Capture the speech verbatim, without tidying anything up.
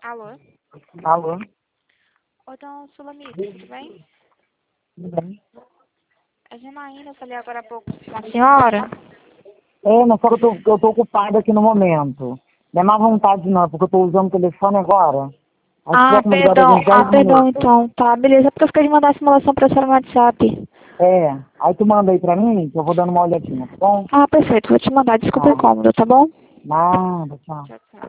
Alô? Alô? Oi, então, Sulamita, tudo bem? Tudo bem? É Janaína, eu falei agora há pouco com a senhora. É, mas só que eu tô, eu tô ocupada aqui no momento. Não é má vontade não, porque eu tô usando o telefone agora. Aí se Ah, tiver como ligar daqui perdão, uns ah, dez perdão minutos. então, tá, beleza, porque eu fiquei de mandar a simulação pra senhora no WhatsApp. É, aí tu manda aí pra mim, que eu vou dando uma olhadinha, tá bom? Ah, perfeito, vou te mandar, desculpa o Tá. incômodo, tá bom? Nada, tchau. Tchau, tchau.